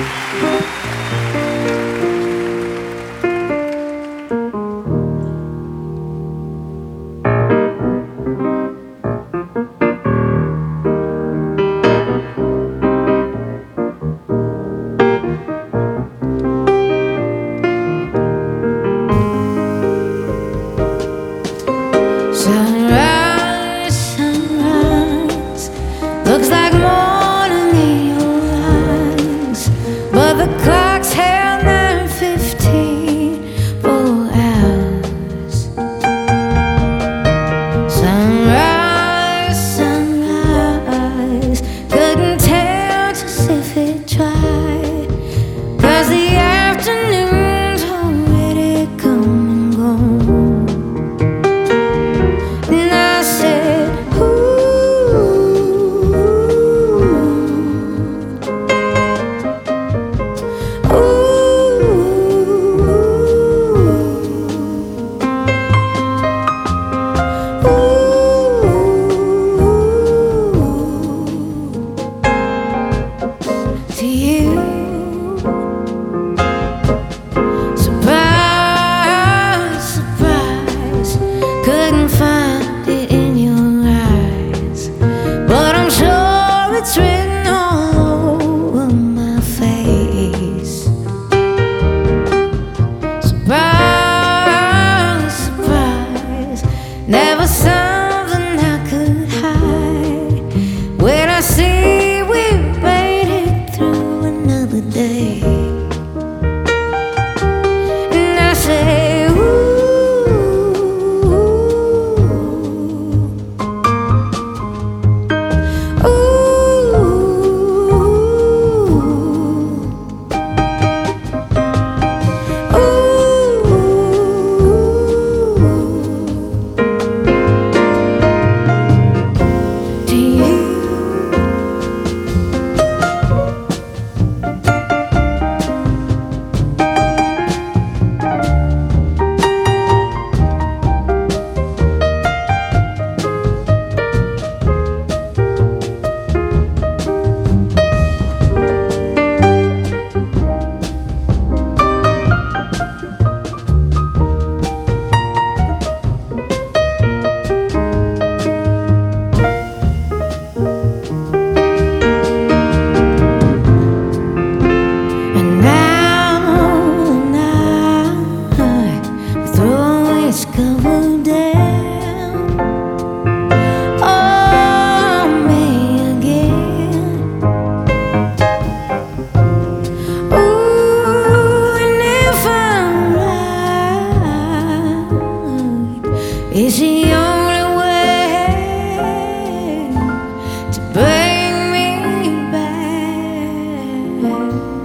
Sunrise, sunrise, looks like morning in your eyes, but the clock's held 9:15 for hours. Sunrise, sunrise, couldn't tell just if it tried, 'cause the afternoon's already come and gone. To you, surprise, surprise, couldn't find it in your eyes, but I'm sure it's written all over my face. Surprise, surprise, never something I could hide. When I see we made it through another day, and I say, ooh, to you. And now we throw its cover down on me again. Ooh, and if I'm right, it's the only way to bring me back.